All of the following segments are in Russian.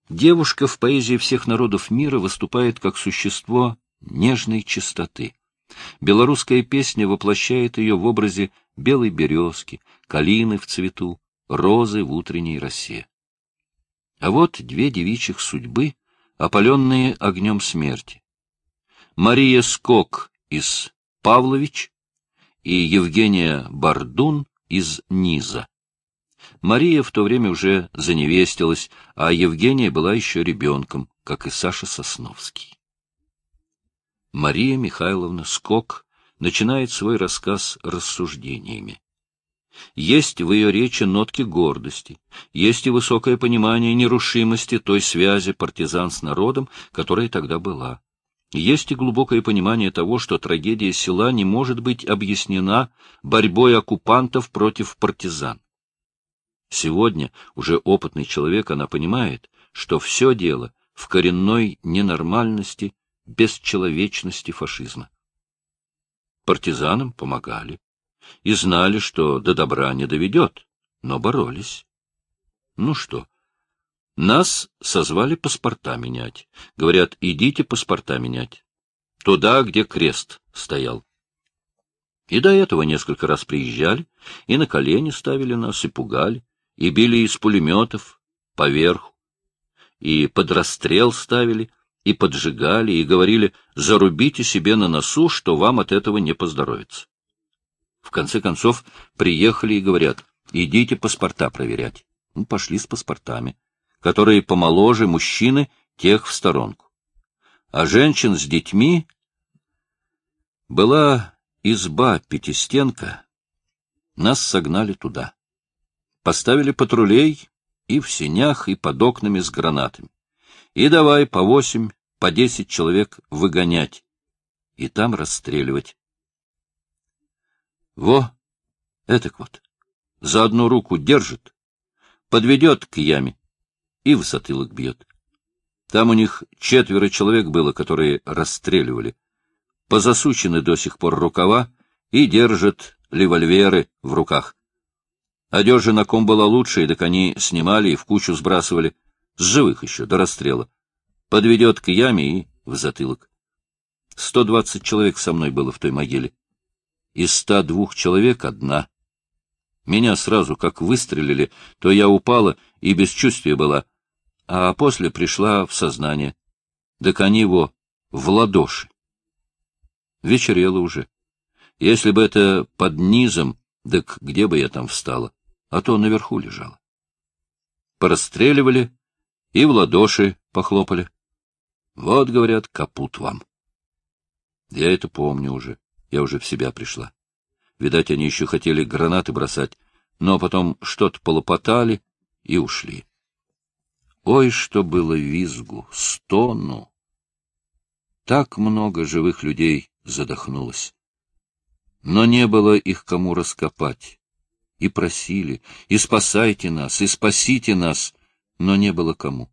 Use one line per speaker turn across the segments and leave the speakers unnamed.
Девушка в поэзии всех народов мира выступает как существо нежной чистоты. Белорусская песня воплощает ее в образе белой березки, калины в цвету, розы в утренней росе. А вот две девичьих судьбы, опаленные огнем смерти. Мария Скок из Павлович и Евгения Бардун из Низа. Мария в то время уже заневестилась, а Евгения была еще ребенком, как и Саша Сосновский. Мария Михайловна Скок начинает свой рассказ рассуждениями. Есть в ее речи нотки гордости, есть и высокое понимание нерушимости той связи партизан с народом, которая тогда была. Есть и глубокое понимание того, что трагедия села не может быть объяснена борьбой оккупантов против партизан. Сегодня, уже опытный человек, она понимает, что все дело в коренной ненормальности, бесчеловечности фашизма. Партизанам помогали и знали, что до добра не доведет, но боролись. Ну что, нас созвали паспорта менять. Говорят, идите паспорта менять. Туда, где крест стоял. И до этого несколько раз приезжали, и на колени ставили нас, и пугали, и били из пулеметов поверху, и под расстрел ставили, и поджигали, и говорили, зарубите себе на носу, что вам от этого не поздоровится. В конце концов, приехали и говорят, идите паспорта проверять. Ну, пошли с паспортами, которые помоложе мужчины, тех в сторонку. А женщин с детьми была изба пятистенка, нас согнали туда. Поставили патрулей и в сенях, и под окнами с гранатами. И давай по 8, по 10 человек выгонять. И там расстреливать. Во, этак вот, за одну руку держит, подведет к яме и в затылок бьет. Там у них 4 человек было, которые расстреливали. Позасучены до сих пор рукава и держат револьверы в руках. Одежда на ком была лучшая, так они снимали и в кучу сбрасывали, с живых еще, до расстрела. Подведет к яме и в затылок. 120 человек со мной было в той могиле. Из 102 человек одна. Меня сразу, как выстрелили, то я упала и без чувствия была, а после пришла в сознание. Так они его в ладоши. Вечерело уже. Если бы это под низом, так где бы я там встала? А то наверху лежала. Порастреливали и в ладоши похлопали. Вот, говорят, капут вам. Я это помню уже. Я уже в себя пришла. Видать, они еще хотели гранаты бросать, но потом что-то полопотали и ушли. Ой, что было визгу, стону! Так много живых людей задохнулось. Но не было их кому раскопать. И просили, и спасайте нас, и спасите нас, но не было кому.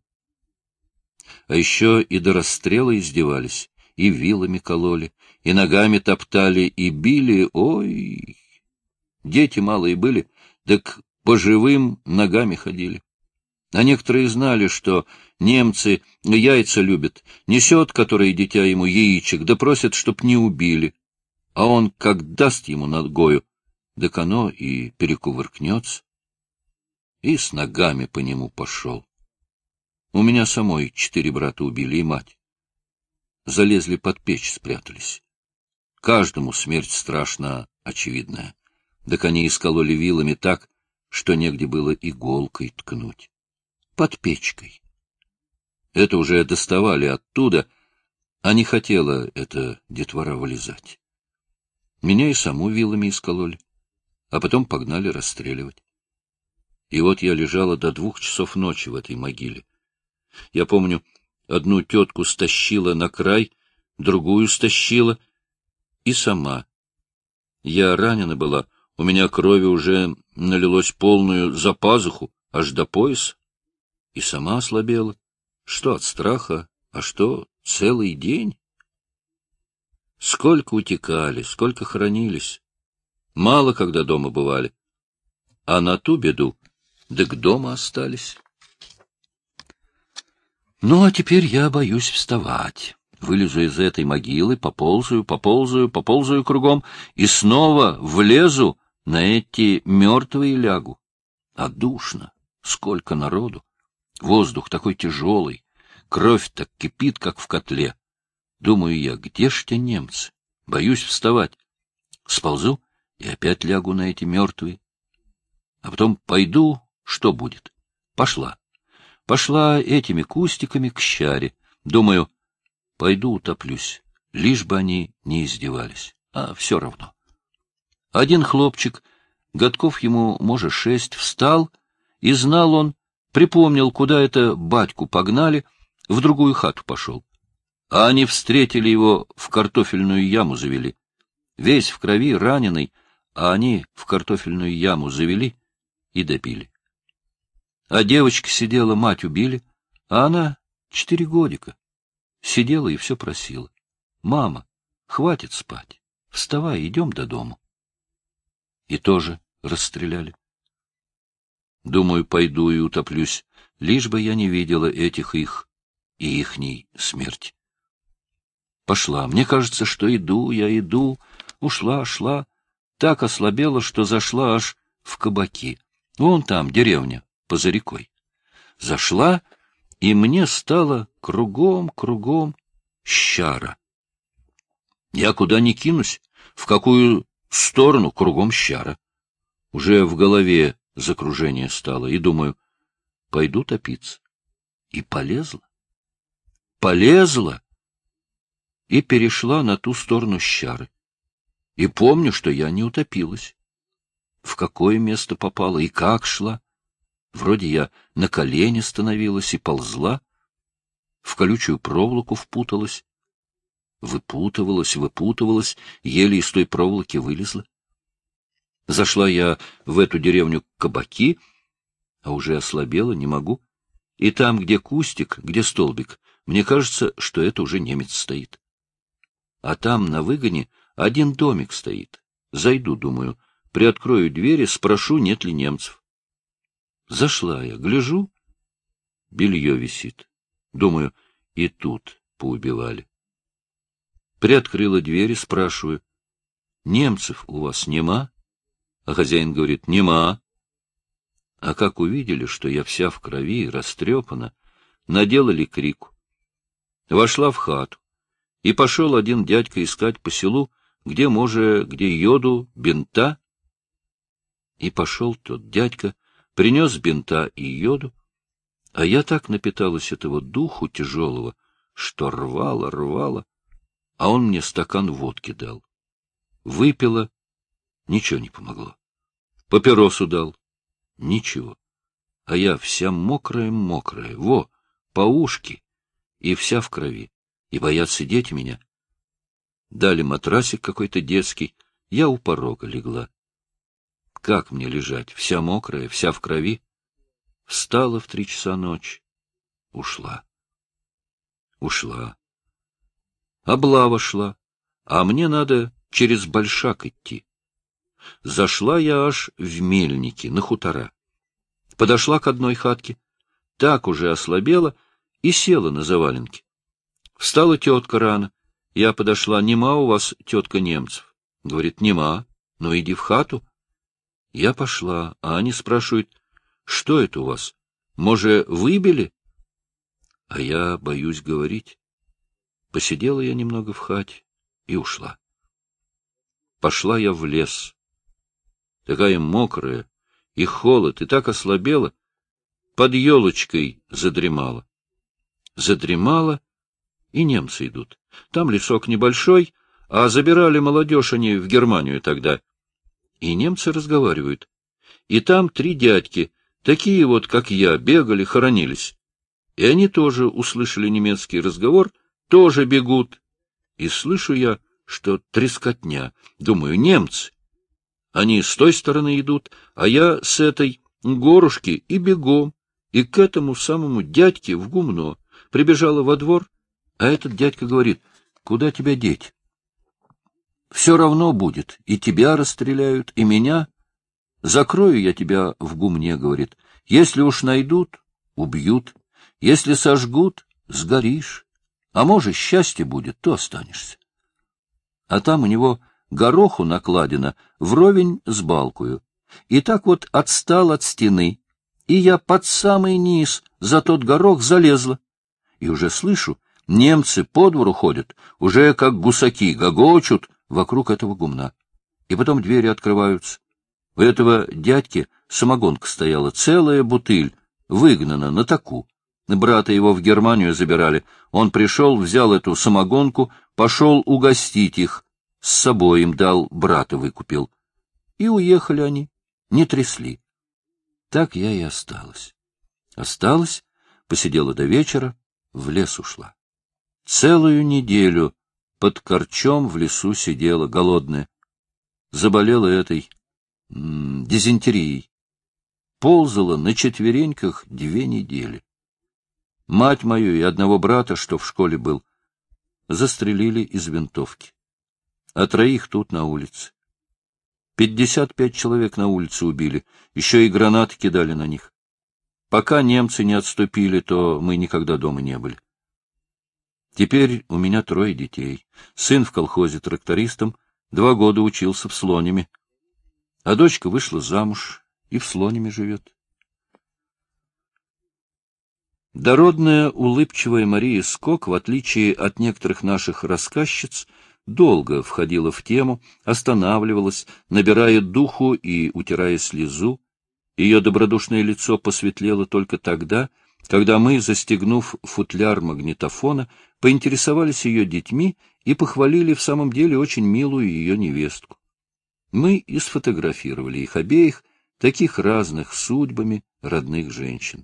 А еще и до расстрела издевались, и вилами кололи, и ногами топтали, и били, ой! Дети малые были, так по живым ногами ходили. А некоторые знали, что немцы яйца любят, несет, который дитя ему яичек, да просят, чтоб не убили. А он как даст ему ногою, так оно и перекувыркнется. И с ногами по нему пошел. У меня самой 4 брата убили и мать. Залезли под печь, спрятались. Каждому смерть страшно очевидная. Так они искололи вилами так, что негде было иголкой ткнуть. Под печкой. Это уже доставали оттуда, а не хотела эта детвора вылезать. Меня и саму вилами искололи, а потом погнали расстреливать. И вот я лежала до 2 часов ночи в этой могиле. Я помню, одну тетку стащила на край, другую стащила и сама. Я ранена была, у меня крови уже налилось полную за пазуху, аж до пояса. И сама ослабела. Что от страха, а что целый день? Сколько утекали, сколько хоронились. Мало когда дома бывали. А на ту беду, да к дома остались. Ну, а теперь я боюсь вставать. Вылезу из этой могилы, поползаю кругом и снова влезу на эти мертвые лягу. А душно, сколько народу. Воздух такой тяжелый, кровь так кипит, как в котле. Думаю я, где ж те немцы? Боюсь вставать. Сползу и опять лягу на эти мертвые. А потом пойду, что будет? Пошла этими кустиками к щаре. Думаю, пойду утоплюсь, лишь бы они не издевались. А все равно. Один хлопчик, годков ему, может, 6, встал, и знал он, припомнил, куда это батьку погнали, в другую хату пошел. А они встретили его, в картофельную яму завели. Весь в крови, раненый, а они в картофельную яму завели и добили. А девочка сидела, мать убили, а она 4 годика. Сидела и все просила. Мама, хватит спать, вставай, идем до дому. И тоже расстреляли. Думаю, пойду и утоплюсь, лишь бы я не видела этих их и ихней смерти. Пошла. Мне кажется, что иду, шла, так ослабела, что зашла аж в кабаки. Вон там деревня, поза рекой. Зашла, и мне стало кругом щара. Я куда ни кинусь, в какую сторону кругом щара. Уже в голове закружение стало, и думаю, пойду топиться. И полезла. И перешла на ту сторону щары. И помню, что я не утопилась. В какое место попала и как шла. Вроде я на колени становилась и ползла, в колючую проволоку впуталась. Выпутывалась, еле из той проволоки вылезла. Зашла я в эту деревню кабаки, а уже ослабела, не могу. И там, где кустик, где столбик, мне кажется, что это уже немец стоит. А там, на выгоне, один домик стоит. Зайду, думаю, приоткрою двери, спрошу, нет ли немцев. Зашла я, гляжу, белье висит. Думаю, и тут поубивали. Приоткрыла двери, спрашиваю, немцев у вас нема? А хозяин говорит, нема. А как увидели, что я вся в крови и растрепана, наделали крику. Вошла в хату, и пошел один дядька искать по селу, где йоду, бинта. И пошел тот дядька, принес бинта и йоду, а я так напиталась этого духу тяжелого, что рвала, а он мне стакан водки дал. Выпила, ничего не помогло. Папиросу дал, ничего. А я вся мокрая, по ушки, и вся в крови, и боятся дети меня. Дали матрасик какой-то детский, я у порога легла. Как мне лежать, вся мокрая, вся в крови? Встала в 3 часа ночи, ушла. Облава шла, а мне надо через Большак идти. Зашла я аж в Мельники, на хутора. Подошла к одной хатке, так уже ослабела и села на заваленке. Встала тетка рано. Я подошла, нема у вас, тетка, немцев? Говорит, нема, ну иди в хату. Я пошла, а они спрашивают, что это у вас? Может, выбили? А я боюсь говорить. Посидела я немного в хате и ушла. Пошла я в лес. Такая мокрая, и холод, и так ослабела, под елочкой задремала. И немцы идут. Там лесок небольшой, а забирали молодежь они в Германию тогда. И немцы разговаривают. И там 3 дядьки, такие вот, как я, бегали, хоронились. И они тоже услышали немецкий разговор, тоже бегут. И слышу я, что трескотня. Думаю, немцы. Они с той стороны идут, а я с этой горушки и бегом. И к этому самому дядьке в гумно. Прибежала во двор, а этот дядька говорит, куда тебя деть? Все равно будет, и тебя расстреляют, и меня. Закрою я тебя в гумне, говорит. Если уж найдут, убьют. Если сожгут, сгоришь, а может, счастье будет, то останешься. А там у него гороху накладено вровень с балкою. И так вот отстал от стены, и я под самый низ за тот горох залезла. И уже слышу, немцы по двору ходят, уже как гусаки гогочут вокруг этого гумна. И потом двери открываются. У этого дядьки самогонка стояла, целая бутыль, выгнана на таку. Брата его в Германию забирали. Он пришел, взял эту самогонку, пошел угостить их. С собой им дал, брата выкупил. И уехали они, не трясли. Так я и осталась. Осталась, посидела до вечера, в лес ушла. Целую неделю под корчом в лесу сидела, голодная. Заболела этой дизентерией. Ползала на четвереньках 2 недели. Мать мою и одного брата, что в школе был, застрелили из винтовки. А 3 тут на улице. 55 человек на улице убили, еще и гранаты кидали на них. Пока немцы не отступили, то мы никогда дома не были. Теперь у меня 3 детей. Сын в колхозе трактористом, 2 года учился в Слониме. А дочка вышла замуж и в Слониме живет. Дородная, улыбчивая Мария Скок, в отличие от некоторых наших рассказчиц, долго входила в тему, останавливалась, набирая духу и утирая слезу. Ее добродушное лицо посветлело только тогда, когда мы, застегнув футляр магнитофона, поинтересовались ее детьми и похвалили в самом деле очень милую ее невестку. Мы и сфотографировали их обеих, таких разных судьбами родных женщин.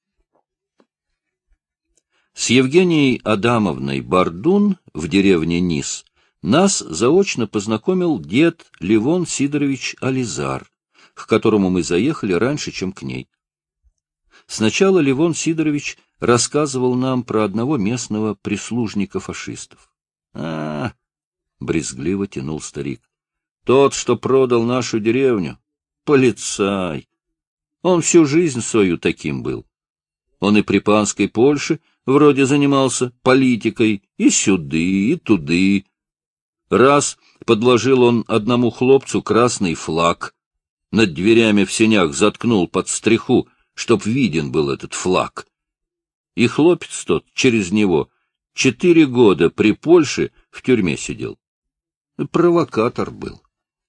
С Евгенией Адамовной Бардун в деревне Низ нас заочно познакомил дед Левон Сидорович Ализар, к которому мы заехали раньше, чем к ней. Сначала Левон Сидорович рассказывал нам про одного местного прислужника фашистов. Брезгливо тянул старик. Тот, что продал нашу деревню, полицай. Он всю жизнь свою таким был. Он и при панской Польше вроде занимался политикой, и сюды, и туды. Раз подложил он одному хлопцу красный флаг, над дверями в сенях заткнул под стриху, чтоб виден был этот флаг. И хлопец тот через него 4 года при Польше в тюрьме сидел. Провокатор был.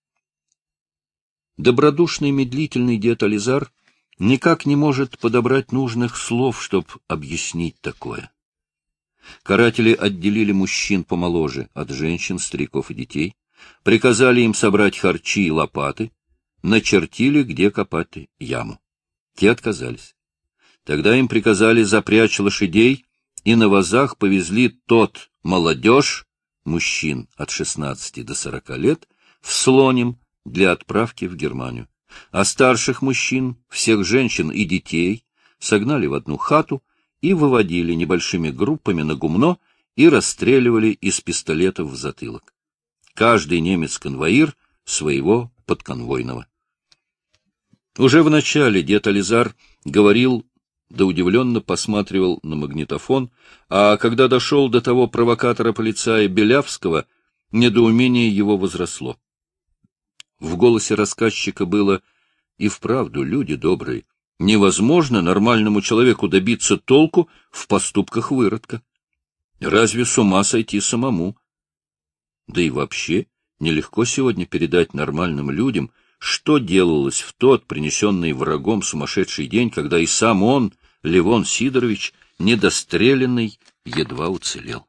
Добродушный медлительный дед Ализар никак не может подобрать нужных слов, чтоб объяснить такое. Каратели отделили мужчин помоложе от женщин, стариков и детей, приказали им собрать харчи и лопаты, начертили, где копать яму. Те отказались. Тогда им приказали запрячь лошадей, и на возах повезли тот молодежь, мужчин от 16 до 40 лет, в Слоним для отправки в Германию. А старших мужчин, всех женщин и детей согнали в одну хату и выводили небольшими группами на гумно и расстреливали из пистолетов в затылок. Каждый немец-конвоир своего подконвойного. Уже в начале дед Ализар говорил, да удивленно посматривал на магнитофон, а когда дошел до того провокатора-полицая Белявского, недоумение его возросло. В голосе рассказчика было: и вправду, люди добрые, невозможно нормальному человеку добиться толку в поступках выродка. Разве с ума сойти самому? Да и вообще, нелегко сегодня передать нормальным людям, что делалось в тот принесенный врагом сумасшедший день, когда и сам он, Левон Сидорович, недостреленный, едва уцелел.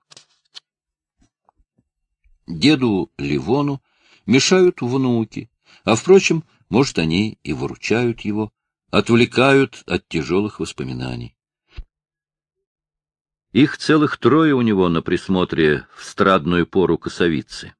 Деду Левону мешают внуки, а, впрочем, может, они и выручают его, отвлекают от тяжелых воспоминаний. Их целых 3 у него на присмотре в страдную пору косовицы.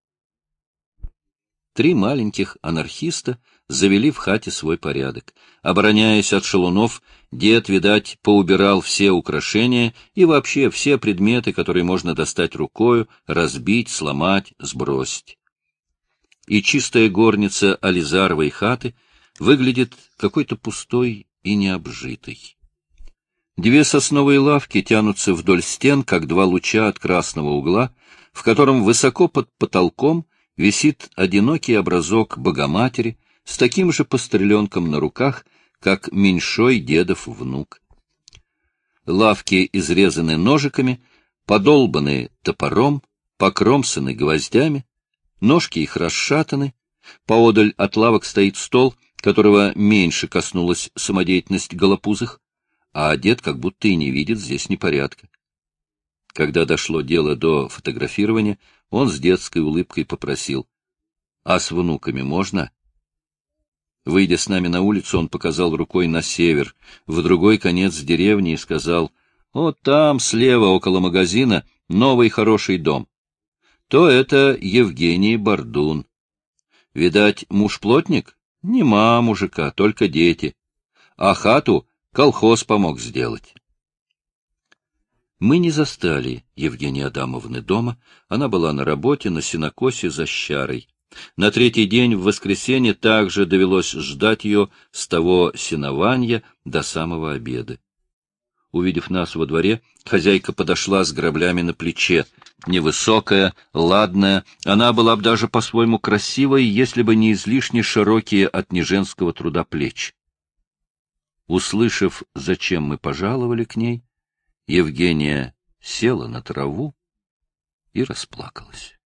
3 маленьких анархиста завели в хате свой порядок. Обороняясь от шалунов, дед, видать, поубирал все украшения и вообще все предметы, которые можно достать рукою, разбить, сломать, сбросить. И чистая горница Ализаровой хаты выглядит какой-то пустой и необжитой. Две сосновые лавки тянутся вдоль стен, как два луча от красного угла, в котором высоко под потолком висит одинокий образок Богоматери с таким же постреленком на руках, как меньшой дедов внук. Лавки изрезаны ножиками, подолбаны топором, покромсаны гвоздями, ножки их расшатаны, поодаль от лавок стоит стол, которого меньше коснулась самодеятельность голопузых, а дед как будто и не видит здесь непорядка. Когда дошло дело до фотографирования, он с детской улыбкой попросил: «А с внуками можно?» Выйдя с нами на улицу, он показал рукой на север, в другой конец деревни, и сказал: «Вот там, слева, около магазина, новый хороший дом. То это Евгений Бордун. Видать, муж-плотник? Нема мужика, только дети. А хату колхоз помог сделать». Мы не застали Евгении Адамовны дома, она была на работе на сенокосе за Щарой. На третий день, в воскресенье, также довелось ждать ее с того сенованья до самого обеда. Увидев нас во дворе, хозяйка подошла с граблями на плече. Невысокая, ладная, она была бы даже по-своему красивой, если бы не излишне широкие от неженского труда плечи. Услышав, зачем мы пожаловали к ней, Евгения села на траву и расплакалась.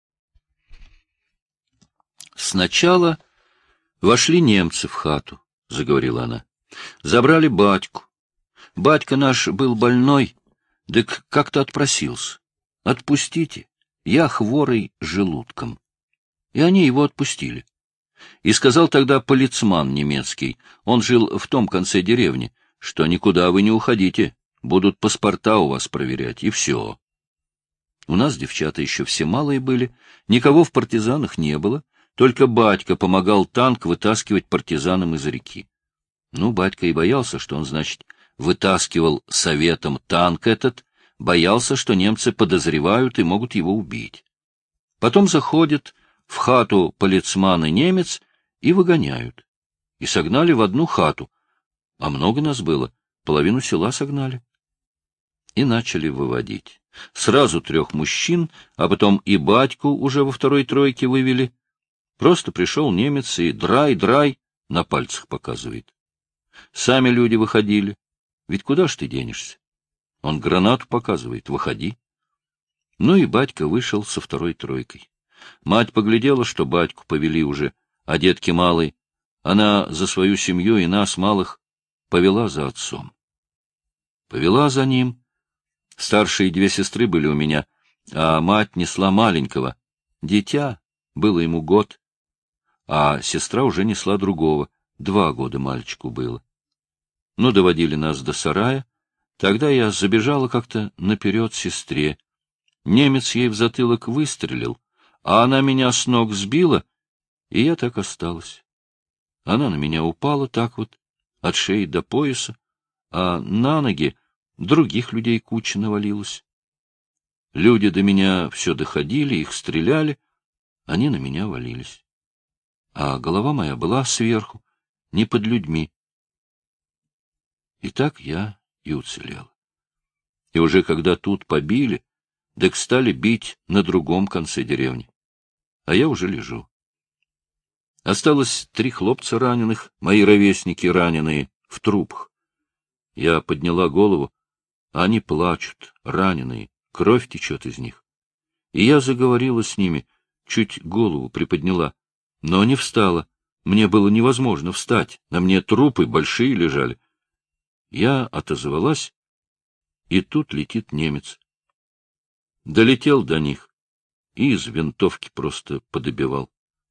«Сначала вошли немцы в хату», — заговорила она. «Забрали батьку. Батька наш был больной, да как-то отпросился. Отпустите, я хворый желудком». И они его отпустили. И сказал тогда полицман немецкий, он жил в том конце деревни, что никуда вы не уходите, будут паспорта у вас проверять, и все. У нас девчата еще все малые были, никого в партизанах не было, только батька помогал танк вытаскивать партизанам из реки. Ну, батька и боялся, что он, значит, вытаскивал советом танк этот, боялся, что немцы подозревают и могут его убить. Потом заходит в хату полицман и немец и выгоняют. И согнали в одну хату, а много нас было, половину села согнали. И начали выводить. Сразу 3 мужчин, а потом и батьку уже во второй тройке вывели. Просто пришел немец и драй на пальцах показывает. Сами люди выходили. Ведь куда ж ты денешься? Он гранату показывает, выходи. Ну и батька вышел со второй тройкой. Мать поглядела, что батьку повели уже, а детки малый. Она за свою семью и нас, малых, повела за отцом. Повела за ним. Старшие 2 сестры были у меня, а мать несла маленького. Дитя, было ему год, а сестра уже несла другого, 2 года мальчику было. Ну, доводили нас до сарая. Тогда я забежала как-то наперед сестре. Немец ей в затылок выстрелил, а она меня с ног сбила, и я так осталась. Она на меня упала так вот, от шеи до пояса, а на ноги других людей куча навалилась. Люди до меня все доходили, их стреляли, они на меня валились. А голова моя была сверху, не под людьми. И так я и уцелела. И уже когда тут побили, так стали бить на другом конце деревни. А я уже лежу. Осталось 3 хлопца раненых, мои ровесники раненые, в трупах. Я подняла голову, а они плачут, раненые, кровь течет из них. И я заговорила с ними, чуть голову приподняла, но не встала. Мне было невозможно встать, на мне трупы большие лежали. Я отозвалась, и тут летит немец. Долетел до них и из винтовки просто подобивал.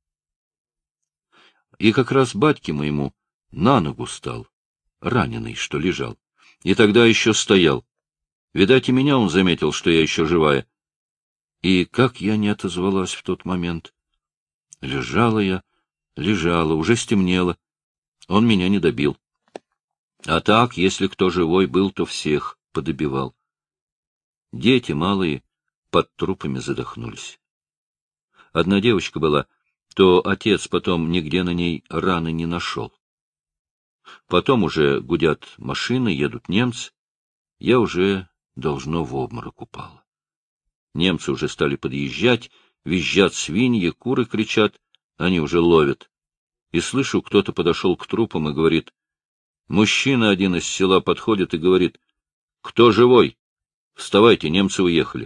И как раз батьке моему на ногу стал, раненый, что лежал, и тогда еще стоял. Видать, и меня он заметил, что я еще живая. И как я не отозвалась в тот момент. Лежала я, уже стемнело. Он меня не добил. А так, если кто живой был, то всех подобивал. Дети малые под трупами задохнулись. Одна девочка была, то отец потом нигде на ней раны не нашел. Потом уже гудят машины, едут немцы. я уже, должно, в обморок упала. Немцы уже стали подъезжать, визжат свиньи, куры кричат, они уже ловят. И слышу, кто-то подошел к трупам и говорит, мужчина один из села подходит и говорит, кто живой? Вставайте, немцы уехали.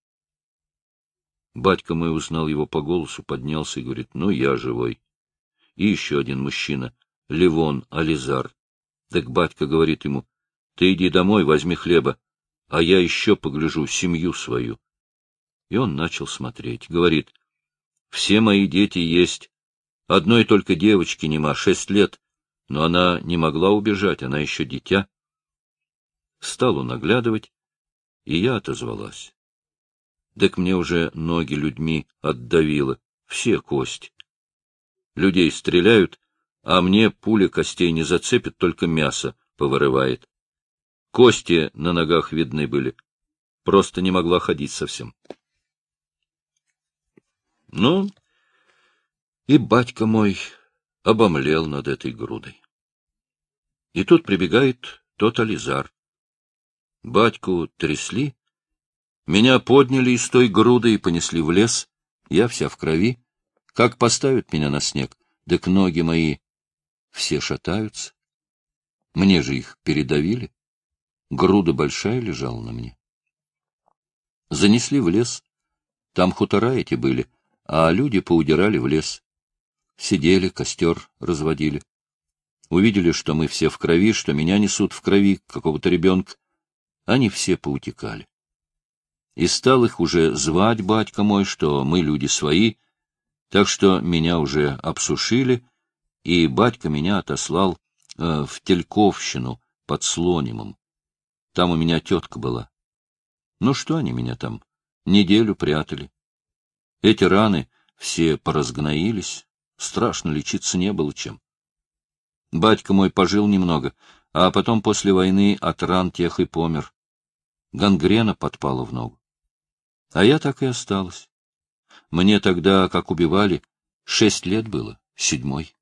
Батька мой узнал его по голосу, поднялся и говорит, ну, я живой. И еще один мужчина, Левон Ализар. Так батька говорит ему, ты иди домой, возьми хлеба, а я еще погляжу семью свою. И он начал смотреть. Говорит, все мои дети есть. Одной только девочки нема, 6 лет, но она не могла убежать, она еще дитя. Стал он оглядывать, и я отозвалась. Так мне уже ноги людьми отдавило, все кости. Людей стреляют, а мне пуля костей не зацепит, только мясо повырывает. Кости на ногах видны были, просто не могла ходить совсем. Ну, и батька мой обомлел над этой грудой. И тут прибегает тот Ализар. Батьку трясли, меня подняли из той груды и понесли в лес, я вся в крови. Как поставят меня на снег, так ноги мои все шатаются. Мне же их передавили, груда большая лежала на мне. Занесли в лес, там хутора эти были, а люди поудирали в лес. Сидели, костер разводили. Увидели, что мы все в крови, что меня несут в крови, какого-то ребенка. Они все поутекали. И стал их уже звать батька мой, что мы люди свои, так что меня уже обсушили, и батька меня отослал в Тельковщину под Слонимом. Там у меня тетка была. Ну что они меня там? Неделю прятали. Эти раны все поразгноились, страшно лечиться не было чем. Батька мой пожил немного, а потом после войны от ран тех и помер. Гангрена подпала в ногу. А я так и осталась. Мне тогда, как убивали, 6 лет было, 7-й.